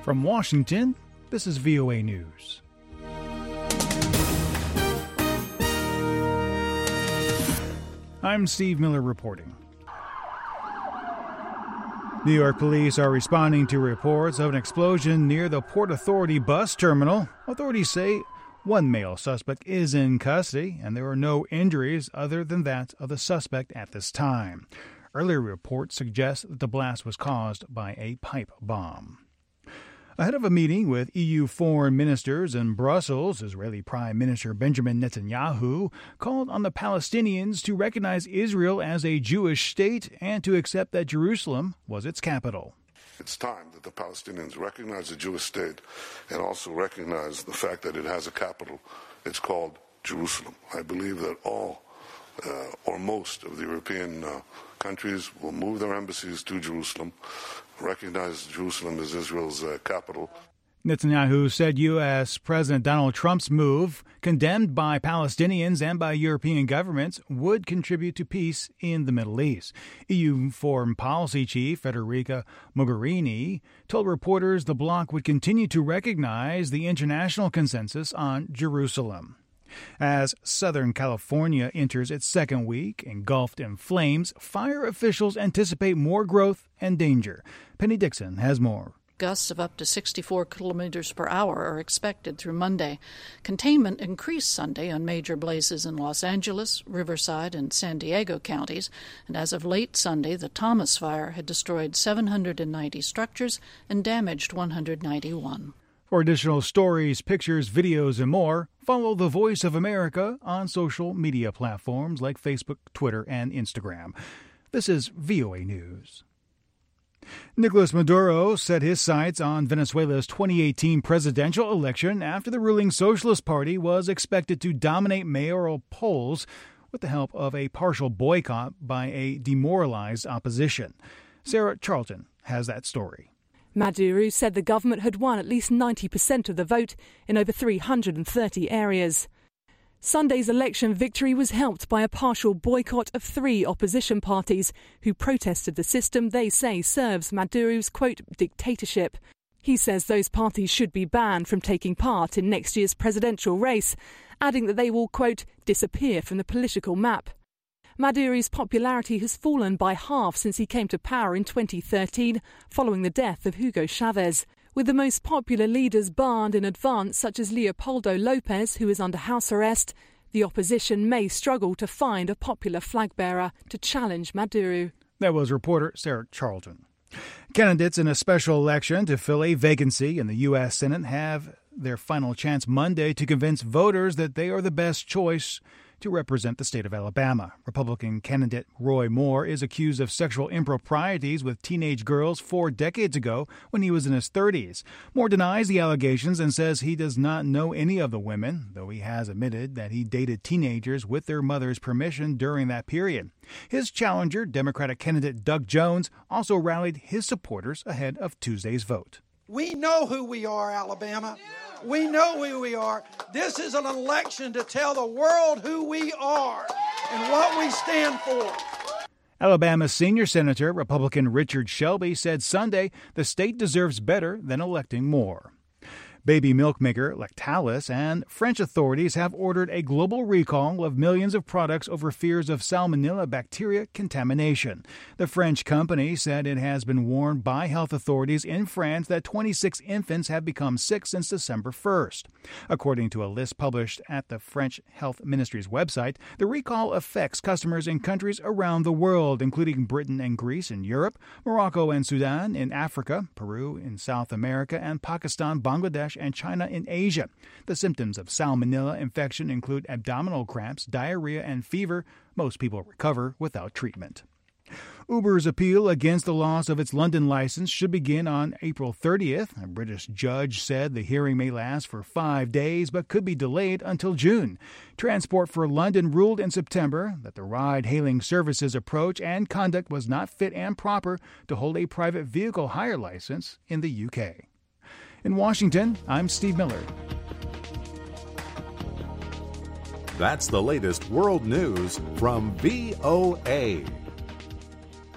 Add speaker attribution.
Speaker 1: From Washington, this is VOA News. I'm Steve Miller reporting. New York police are responding to reports of an explosion near the Port Authority bus terminal. Authorities say one male suspect is in custody, and there are no injuries other than that of the suspect at this time. Earlier reports suggest that the blast was caused by a pipe bomb. Ahead of a meeting with EU foreign ministers in Brussels, Israeli Prime Minister Benjamin Netanyahu called on the Palestinians to recognize Israel as a Jewish state and to accept that Jerusalem was its capital.
Speaker 2: It's time that the Palestinians recognize the Jewish state and also recognize the fact that it has a capital. It's called Jerusalem. I believe that all or most of the European countries will move their embassies to Jerusalem, recognize Jerusalem as Israel's capital.
Speaker 1: Netanyahu said U.S. President Donald Trump's move, condemned by Palestinians and by European governments, would contribute to peace in the Middle East. EU Foreign Policy Chief Federica Mogherini told reporters the bloc would continue to recognize the international consensus on Jerusalem. As Southern California enters its second week engulfed in flames, fire officials anticipate more growth and danger. Penny Dixon has more.
Speaker 3: Gusts of up to 64 kilometers per hour are expected through Monday. Containment increased Sunday on major blazes in Los Angeles, Riverside, and San Diego counties, and as of late Sunday, the Thomas Fire had destroyed 790 structures and damaged 191.
Speaker 1: For additional stories, pictures, videos, and more, follow The Voice of America on social media platforms like Facebook, Twitter, and Instagram. This is VOA News. Nicolas Maduro set his sights on Venezuela's 2018 presidential election after the ruling Socialist Party was expected to dominate mayoral polls with the help of a partial boycott by a demoralized opposition. Sarah Charlton has that story.
Speaker 4: Maduro said the government had won at least 90% of the vote in over 330 areas. Sunday's election victory was helped by a partial boycott of 3 opposition parties who protested the system they say serves Maduro's, quote, dictatorship. He says those parties should be banned from taking part in next year's presidential race, adding that they will, quote, disappear from the political map. Maduro's popularity has fallen by half since he came to power in 2013, following the death of Hugo Chavez, with the most popular leaders barred in advance, such as Leopoldo Lopez, who is under house arrest. The opposition may struggle to find a popular flag bearer to challenge Maduro.
Speaker 1: That was reporter Sarah Charlton. Candidates in a special election to fill a vacancy in the U.S. Senate have their final chance Monday to convince voters that they are the best choice to represent the state of Alabama. Republican candidate Roy Moore is accused of sexual improprieties with teenage girls 4 decades ago when he was in his 30s. Moore denies the allegations and says he does not know any of the women, though he has admitted that he dated teenagers with their mother's permission during that period. His challenger, Democratic candidate Doug Jones, also rallied his supporters ahead of Tuesday's vote.
Speaker 5: We know who we are, Alabama. We know who we are. This is an election to tell the world who we are and what we stand for.
Speaker 1: Alabama's senior senator, Republican Richard Shelby, said Sunday the state deserves better than electing Moore. Baby milk maker Lactalis and French authorities have ordered a global recall of millions of products over fears of salmonella bacteria contamination. The French company said it has been warned by health authorities in France that 26 infants have become sick since December 1st. According to a list published at the French Health Ministry's website, the recall affects customers in countries around the world, including Britain and Greece in Europe, Morocco and Sudan in Africa, Peru in South America, and Pakistan, Bangladesh, and China in Asia. The symptoms of salmonella infection include abdominal cramps, diarrhea, and fever. Most people recover without treatment. Uber's appeal against the loss of its London license should begin on April 30th. A British judge said the hearing may last for 5 days but could be delayed until June. Transport for London ruled in September that the ride-hailing service's approach and conduct was not fit and proper to hold a private vehicle hire license in the UK. In Washington, I'm Steve Miller.
Speaker 6: That's the latest world news from VOA.